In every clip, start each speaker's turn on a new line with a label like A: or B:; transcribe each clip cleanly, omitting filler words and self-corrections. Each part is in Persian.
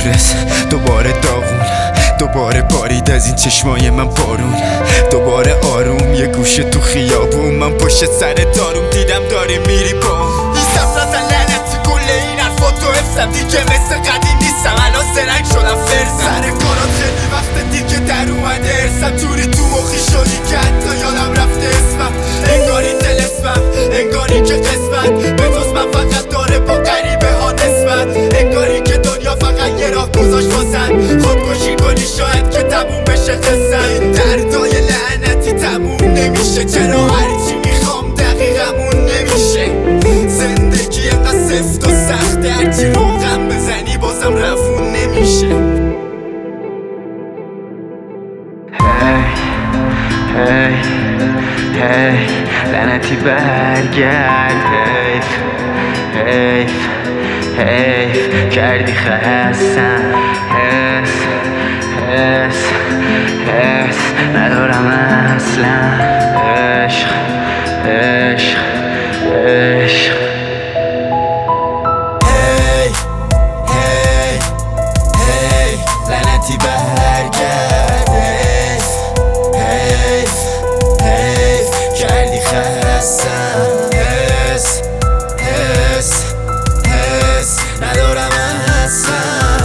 A: مفرس، دوباره داغون، دوباره بارید از این چشمای من بارون، دوباره آروم یه گوشه تو خیابون، من پشت سر داروم دیدم داری میری با این سفرت لعنتی کل این حرفاتو حفظم دیگه مثل قدیم نیستم، الان سرنگ شدم فرزم، سر کارات خیلی وقت دیگه در اومده ارسم، توری تو مخی شدی که حتی یادم رفته اسمم، انگاری دل اسمم، انگاری که قسمت به جز من فقط داره با غریبه ها نسبت، انگاری که دنیا فقط یه راه گذاشت واسن خودکشی کنی شاید که تموم بشه قصه، این دردای لعنتی تموم نمیشه، چرا هرچی میخوام دقیقمون نمیشه، زندگی اینقدر سفت و سخته هرچی روغم بزنی بازم روون نمیشه.
B: هی لعنتی برگرد، حیف کردی خستم، حس ندارم اصلا، عشق
A: هی لعنتی برگرد، حیف کردی خستم، حس ندارم اصلا،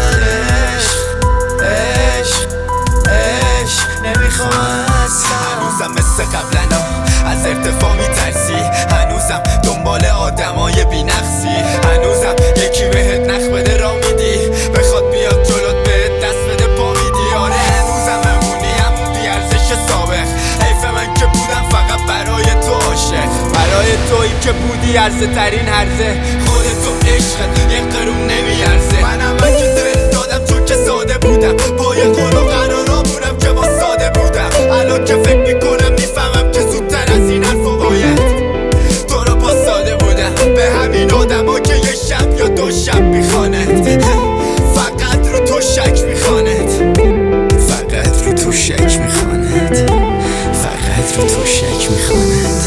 A: عشق نمیخوام اصلا، هنوزم مثل قبلنا از ارتفاع میترسی، هنوزم دنبال آدمای بی‌نقصی، هنوزم یکی بهت نخ بده را میدی، بخواد بیاد جلوت بهت دست بده پا میدی، آره هنوزم همونی همون بیارزش سابق، حیف من که بودم فقط برای تو عاشق، برای تویی که بودی عرضه ترین هرزه، خودتو عشقت یک قرون نمیارزه، منم که دل دادم چون که ساده بودم، با یه قول و قرارامونم که با ساده بودم، الان که فکر میکنم میفهمم که زودتر از این حرفو باید تو رو با ساده بودم، به همین آدما که یه شب یا دو شب میخواند، فقط رو تو شک میخواند، فقط رو تو شک میخواند، فقط رو تو شک میخواند.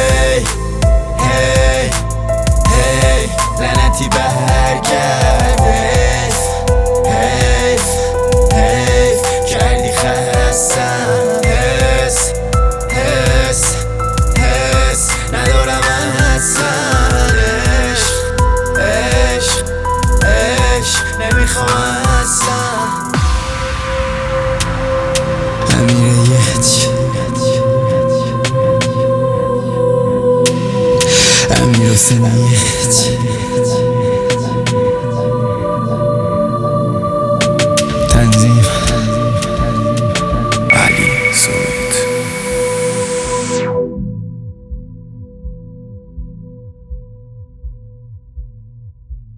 A: هی لعنتی برگرد، حیف کردی خستم، حس ندارم اصلا، عشق نمیخوام اصلا. امیر حسینیت